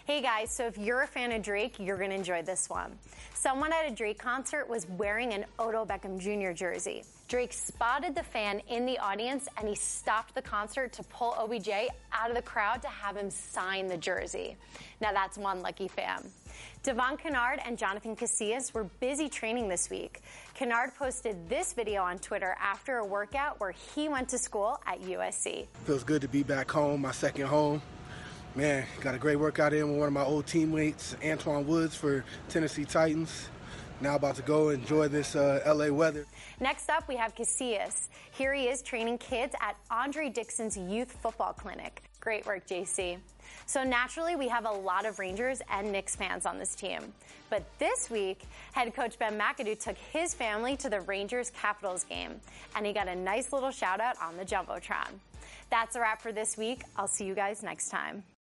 Hey guys, so if you're a fan of Drake, you're going to enjoy this one. Someone at a Drake concert was wearing an Odell Beckham Jr. jersey. Drake spotted the fan in the audience and he stopped the concert to pull OBJ out of the crowd to have him sign the jersey. Now that's one lucky fan. Devon Kennard and Jonathan Casillas were busy training this week. Kennard posted this video on Twitter after a workout where he went to school at USC. Feels good to be back home, my second home. Man, got a great workout in with one of my old teammates, Antoine Woods for Tennessee Titans. Now about to go enjoy this LA weather. Next up, we have Casillas. Here he is training kids at Andre Dixon's youth football clinic. Great work, JC. So naturally, we have a lot of Rangers and Knicks fans on this team. But this week, head coach Ben McAdoo took his family to the Rangers-Capitals game, and he got a nice little shout out on the Jumbotron. That's a wrap for this week. I'll see you guys next time.